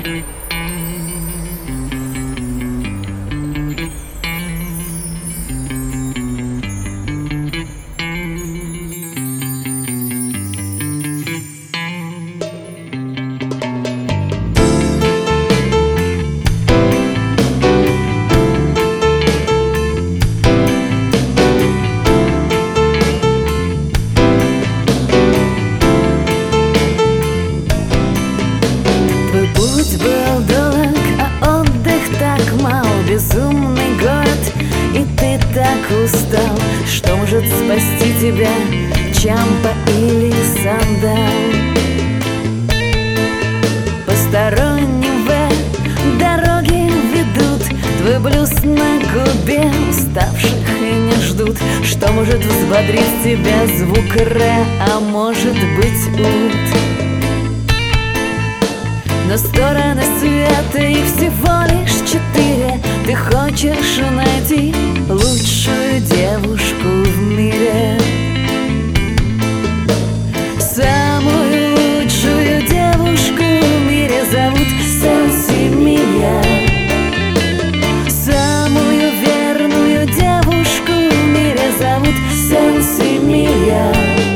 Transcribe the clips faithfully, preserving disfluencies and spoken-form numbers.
Путь был долг, а отдых так мал. Безумный город, и ты так устал. Что может спасти тебя, чампа или сандал? Постороннего дороги ведут, твой блюз на губе, уставших и не ждут. Что может взбодрить тебя, звук ре, а может быть ут? Но стороны света, их всего лишь четыре. Ты хочешь найти лучшую девушку в мире. Самую лучшую девушку в мире зовут Сенсимилья. Самую верную девушку в мире зовут Сенсимилья.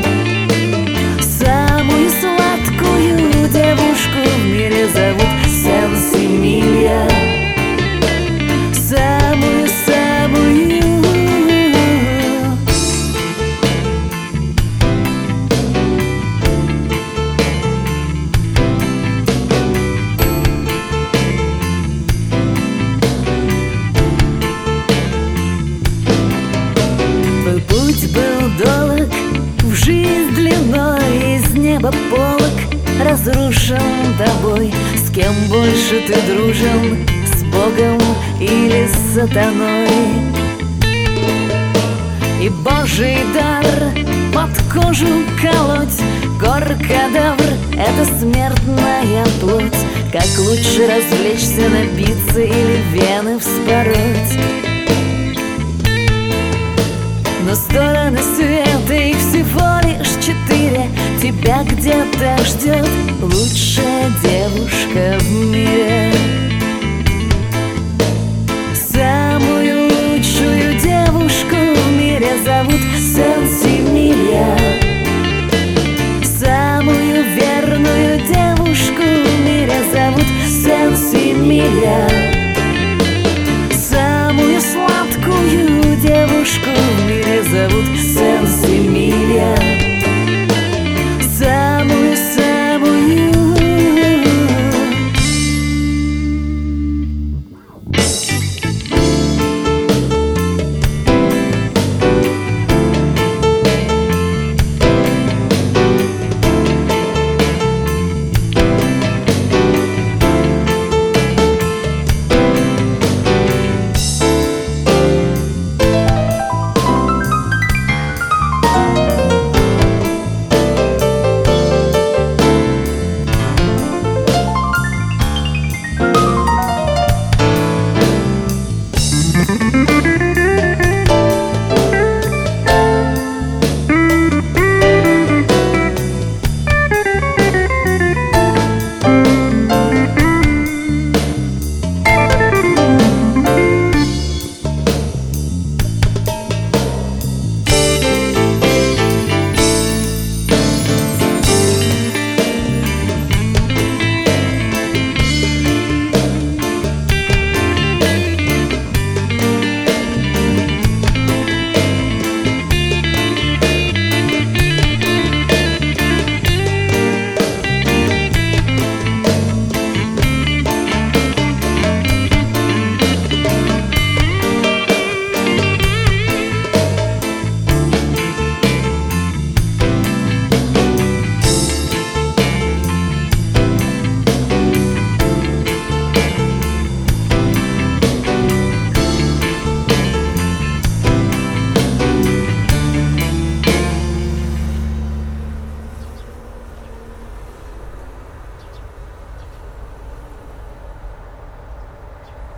Самую сладкую девушку в мире зовут Сенсимилья. Самую-самую. Твой путь был долг, в жизнь длиной, из неба полог разрушен тобой. С кем больше ты дружен, с Богом или с сатаной? И Божий дар под кожу колоть, гор-кадавр — это смертная плоть. Как лучше развлечься, напиться или вены вспороть? Но стороны света, их всего лишь четыре. Тебя где-то ждет лучшая девушка в мире. Самую лучшую девушку в мире зовут Сенсимилья. Самую верную девушку в мире зовут Сенсимилья.